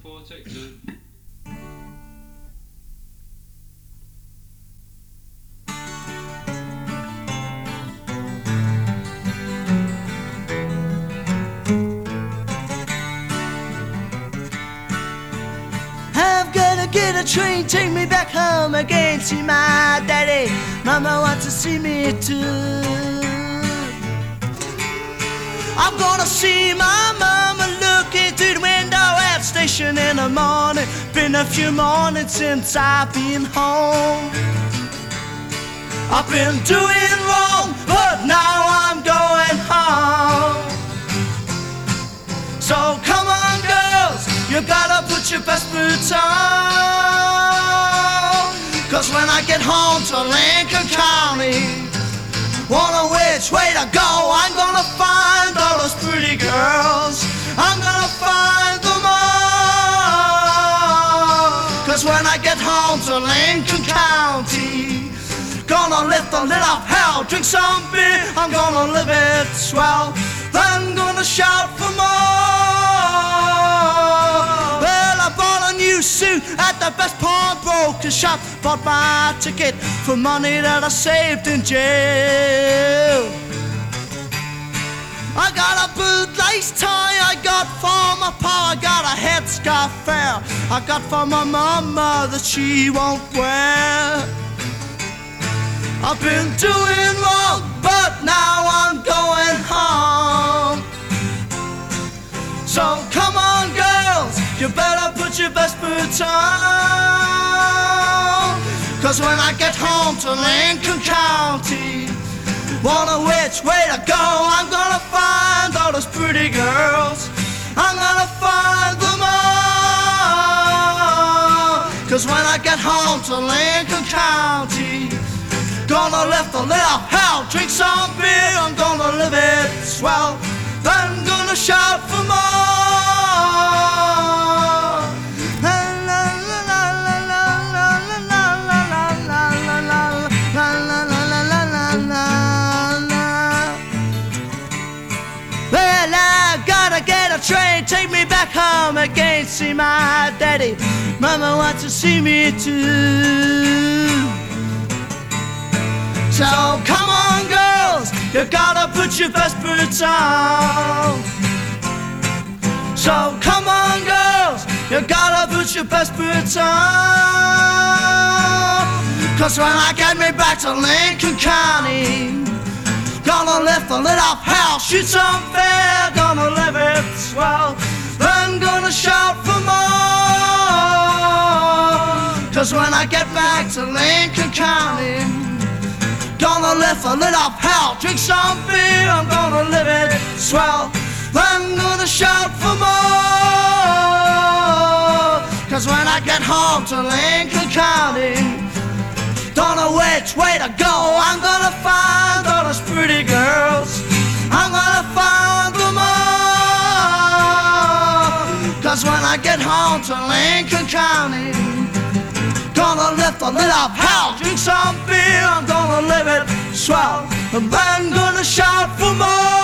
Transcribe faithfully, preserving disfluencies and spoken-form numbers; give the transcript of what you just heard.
four, take two. I'm gonna get a train, take me back home again. See my daddy, mama wants to see me too. I'm gonna see my mama looking through the window at the station in the morning. Been a few mornings since I've been home. I've been doing wrong, but now I'm going home. So come on girls, you gotta put your best boots on. Cause when I get home to Lincoln County, wonder which way to go. I'm gonna find all those pretty girls, I'm gonna find them all. Cause when I get home to Lincoln County, gonna lift the lid off hell, drink some beer, I'm gonna live it swell, then gonna shout for more. Well, I bought a new suit at the best pawnbroker shop, bought my ticket for money that I saved in jail. I got a bootlace tie I got for my pa, I got a headscarf fair I got for my mama that she won't wear. I've been doing wrong, but now I'm going home. So come on girls, you better put your best boots on. Cause when I get home to Lincoln County, wonder which way to go. I'm gonna find all those pretty girls, I'm gonna find them all. Cause when I get home to Lincoln County, gonna lift the lid off hell, drink some beer, I'm gonna live it swell, then gonna shout for more. Well, I gotta get a train, take me back home again. See my daddy, mama wants to see me too. So come on girls, you gotta put your best boots on. So come on girls, you gotta put your best boots on. Cause when I get me back to Lincoln County, gonna lift the lid off hell, shoot some fair, gonna live it swell, then gonna shout for more. Cause when I get back to Lincoln County, gonna lift the lid off hell, drink some beer, I'm gonna live it swell, then gonna shout for more. Cause when I get home to Lincoln County, don't know which way to go. I'm gonna find all those pretty girls, I'm gonna find them all. Cause when I get home to Lincoln County, gonna lift the lid off hell, drink some beer, I'm gonna live it swell, and then gonna shout for more.